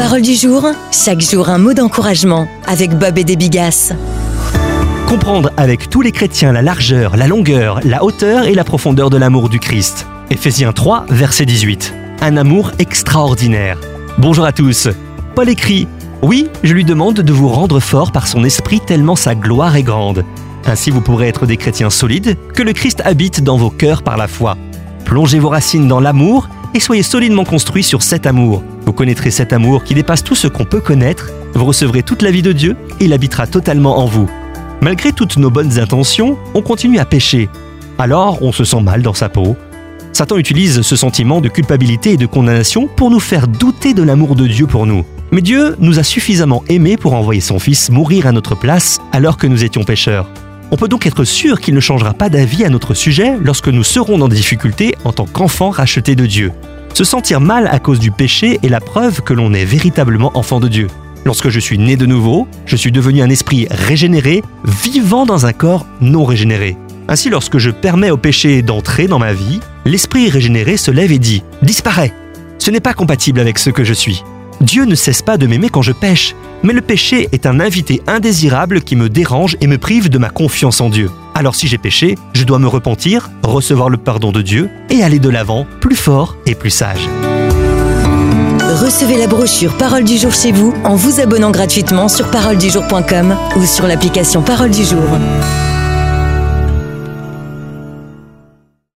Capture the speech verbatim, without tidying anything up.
Parole du jour, chaque jour un mot d'encouragement avec Bob et des Bigasses. Comprendre avec tous les chrétiens la largeur, la longueur, la hauteur et la profondeur de l'amour du Christ. Éphésiens trois, verset dix-huit. Un amour extraordinaire. Bonjour à tous. Paul écrit « Oui, je lui demande de vous rendre fort par son esprit tellement sa gloire est grande. Ainsi vous pourrez être des chrétiens solides, que le Christ habite dans vos cœurs par la foi. Plongez vos racines dans l'amour et soyez solidement construits sur cet amour. Vous connaîtrez cet amour qui dépasse tout ce qu'on peut connaître, vous recevrez toute la vie de Dieu et il habitera totalement en vous. Malgré toutes nos bonnes intentions, on continue à pécher. Alors, on se sent mal dans sa peau. Satan utilise ce sentiment de culpabilité et de condamnation pour nous faire douter de l'amour de Dieu pour nous. Mais Dieu nous a suffisamment aimés pour envoyer son Fils mourir à notre place alors que nous étions pécheurs. On peut donc être sûr qu'il ne changera pas d'avis à notre sujet lorsque nous serons dans des difficultés en tant qu'enfants rachetés de Dieu. Se sentir mal à cause du péché est la preuve que l'on est véritablement enfant de Dieu. Lorsque je suis né de nouveau, je suis devenu un esprit régénéré, vivant dans un corps non régénéré. Ainsi, lorsque je permets au péché d'entrer dans ma vie, l'esprit régénéré se lève et dit « Disparais !» Ce n'est pas compatible avec ce que je suis. Dieu ne cesse pas de m'aimer quand je pêche, mais le péché est un invité indésirable qui me dérange et me prive de ma confiance en Dieu. Alors si j'ai péché, je dois me repentir, recevoir le pardon de Dieu et aller de l'avant, plus fort et plus sage. Recevez la brochure Parole du jour chez vous en vous abonnant gratuitement sur parole du jour point com ou sur l'application Parole du jour.